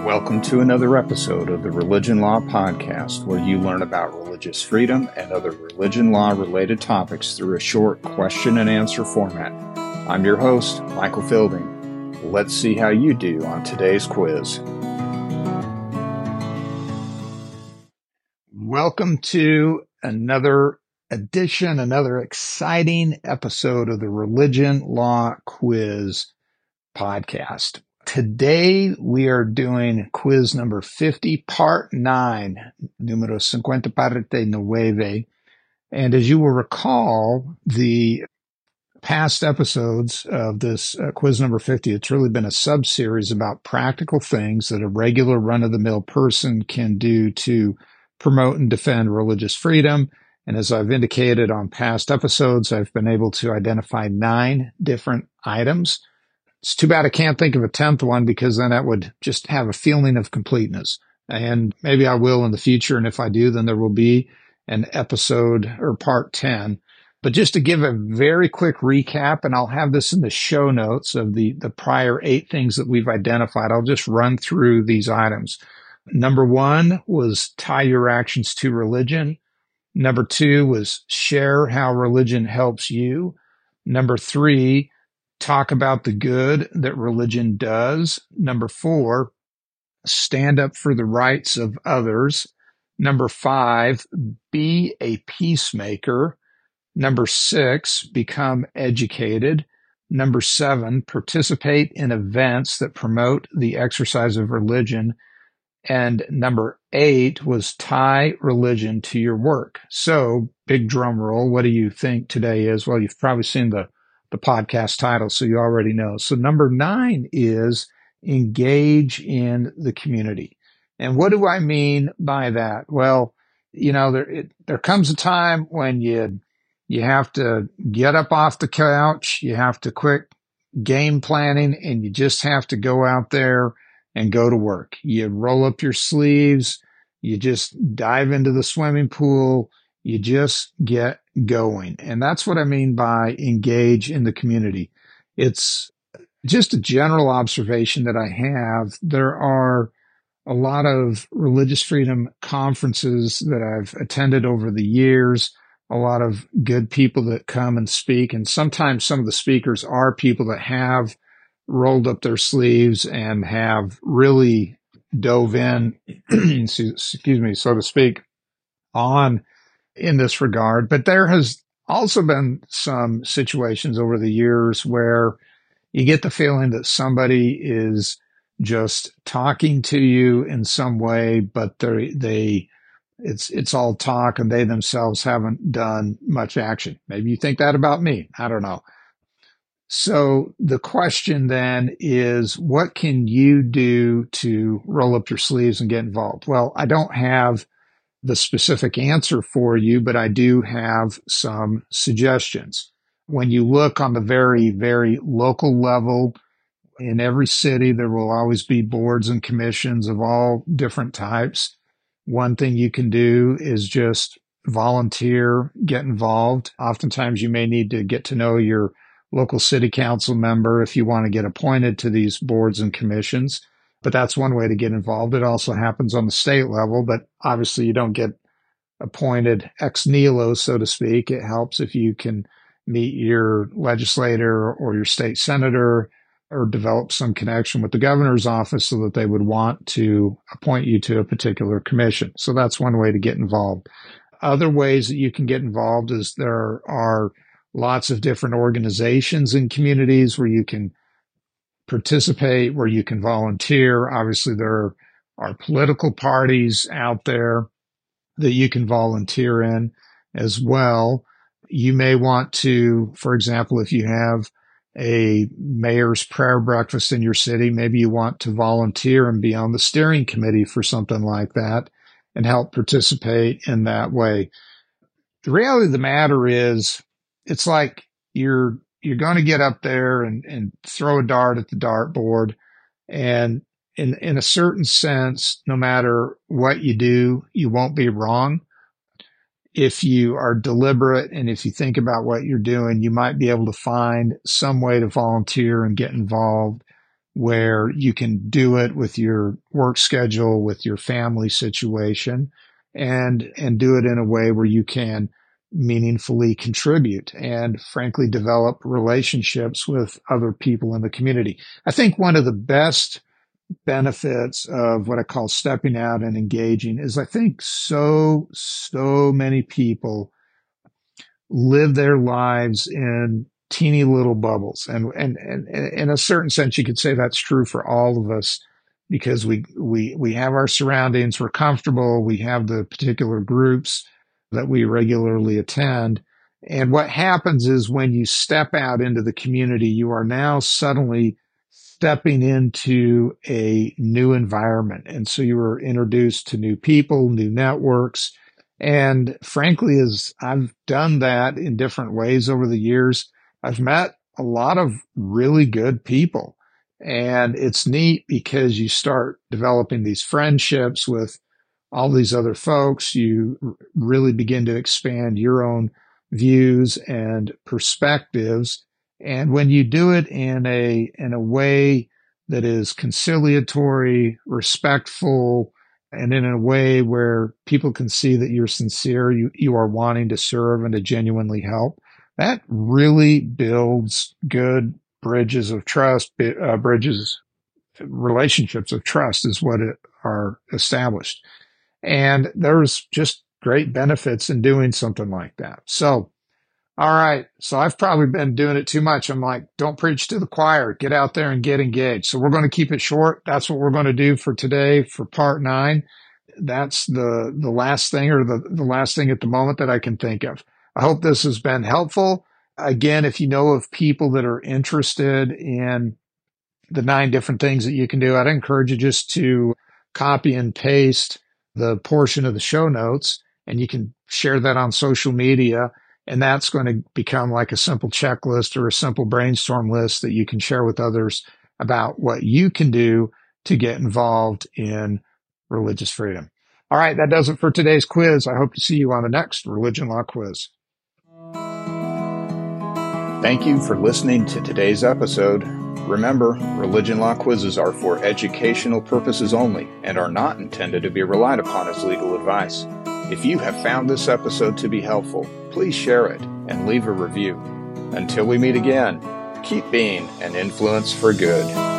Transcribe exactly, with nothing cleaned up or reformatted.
Welcome to another episode of the Religion Law Podcast, where you learn about religious freedom and other religion law related topics through a short question and answer format. I'm your host, Michael Fielding. Let's see how you do on today's quiz. Welcome to another edition, another exciting episode of the Religion Law Quiz Podcast. Today, we are doing quiz number fifty, part nine, numero cincuenta parte nueve. And as you will recall, the past episodes of this uh, quiz number fifty, it's really been a sub-series about practical things that a regular run-of-the-mill person can do to promote and defend religious freedom. And as I've indicated on past episodes, I've been able to identify nine different items. It's too bad I can't think of a tenth one, because then that would just have a feeling of completeness. And maybe I will in the future. And if I do, then there will be an episode or part ten. But just to give a very quick recap, and I'll have this in the show notes of the, the prior eight things that we've identified. I'll just run through these items. Number one was tie your actions to religion. Number two was share how religion helps you. Number three, talk about the good that religion does. Number four, stand up for the rights of others. Number five, be a peacemaker. Number six, become educated. Number seven, participate in events that promote the exercise of religion. And number eight was tie religion to your work. So, big drum roll, what do you think today is? Well, you've probably seen the the podcast title, so you already know. So number nine is engage in the community. And what do I mean by that? Well, you know, there, it, there comes a time when you, you have to get up off the couch, you have to quit game planning, and you just have to go out there and go to work. You roll up your sleeves, you just dive into the swimming pool, you just get going. And that's what I mean by engage in the community. It's just a general observation that I have. There are a lot of religious freedom conferences that I've attended over the years, a lot of good people that come and speak. And sometimes some of the speakers are people that have rolled up their sleeves and have really dove in, excuse me, so to speak, on in this regard. But there has also been some situations over the years where you get the feeling that somebody is just talking to you in some way, but they, they, it's, it's all talk, and they themselves haven't done much action. Maybe you think that about me. I don't know. So the question then is, what can you do to roll up your sleeves and get involved? Well, I don't have the specific answer for you, but I do have some suggestions. When you look on the very, very local level, in every city, there will always be boards and commissions of all different types. One thing you can do is just volunteer, get involved. Oftentimes you may need to get to know your local city council member if you want to get appointed to these boards and commissions. But that's one way to get involved. It also happens on the state level, but obviously you don't get appointed ex nihilo, so to speak. It helps if you can meet your legislator or your state senator or develop some connection with the governor's office so that they would want to appoint you to a particular commission. So that's one way to get involved. Other ways that you can get involved is there are lots of different organizations and communities where you can participate, where you can volunteer. Obviously, there are political parties out there that you can volunteer in as well. You may want to, for example, if you have a mayor's prayer breakfast in your city, maybe you want to volunteer and be on the steering committee for something like that and help participate in that way. The reality of the matter is, it's like you're you're going to get up there and, and throw a dart at the dartboard. And in, in a certain sense, no matter what you do, you won't be wrong. If you are deliberate and if you think about what you're doing, you might be able to find some way to volunteer and get involved where you can do it with your work schedule, with your family situation, and, and do it in a way where you can meaningfully contribute and frankly develop relationships with other people in the community. I think one of the best benefits of what I call stepping out and engaging is I think so, so many people live their lives in teeny little bubbles. And, and, and, and in a certain sense, you could say that's true for all of us because we, we, we have our surroundings. We're comfortable. We have the particular groups that we regularly attend. And what happens is when you step out into the community, you are now suddenly stepping into a new environment. And so you were introduced to new people, new networks. And frankly, as I've done that in different ways over the years, I've met a lot of really good people. And it's neat because you start developing these friendships with all these other folks. You really begin to expand your own views and perspectives. And when you do it in a, in a way that is conciliatory, respectful, and in a way where people can see that you're sincere, you, you are wanting to serve and to genuinely help, that really builds good bridges of trust, uh, bridges, relationships of trust is what it are established. And there's just great benefits in doing something like that. So, all right. So I've probably been doing it too much. I'm like, don't preach to the choir. Get out there and get engaged. So we're going to keep it short. That's what we're going to do for today for part nine. That's the, the last thing or the, the last thing at the moment that I can think of. I hope this has been helpful. Again, if you know of people that are interested in the nine different things that you can do, I'd encourage you just to copy and paste the portion of the show notes, and you can share that on social media. And that's going to become like a simple checklist or a simple brainstorm list that you can share with others about what you can do to get involved in religious freedom. All right, that does it for today's quiz. I hope to see you on the next Religion Law Quiz. Thank you for listening to today's episode. Remember, religion law quizzes are for educational purposes only and are not intended to be relied upon as legal advice. If you have found this episode to be helpful, please share it and leave a review. Until we meet again, keep being an influence for good.